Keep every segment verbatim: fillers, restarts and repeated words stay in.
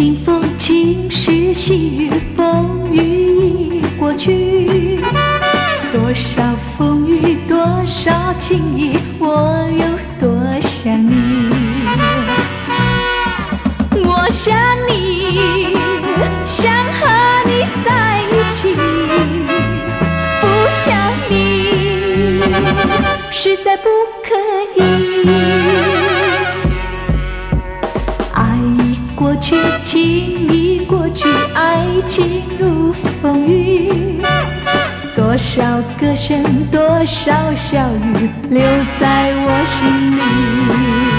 清风轻逝，细雨风雨已过去。多少风雨，多少情意，我有多想你。我想你，想和你在一起，不想你，实在不可以。爱已过去，情已过去，爱情如风雨。多少歌声，多少笑语，留在我心里。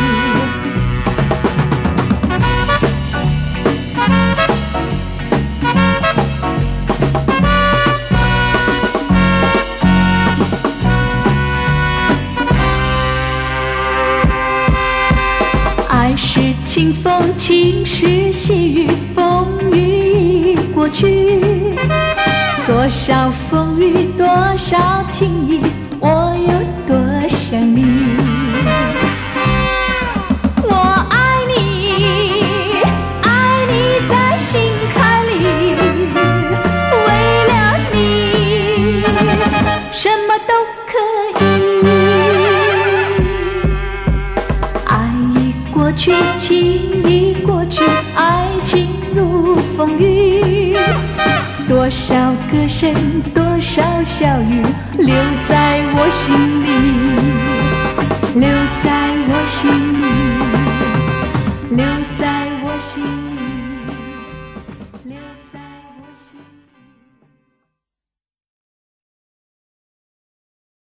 爱是清风轻逝，细雨风雨已过去。多少风雨，多少情意，我有多想你。我爱你，爱你在心海里，为了你，什么都可以。爱已过去，情已过去，爱情如风雨。多少歌声，多少笑语，留在我心里，留在我心里，留在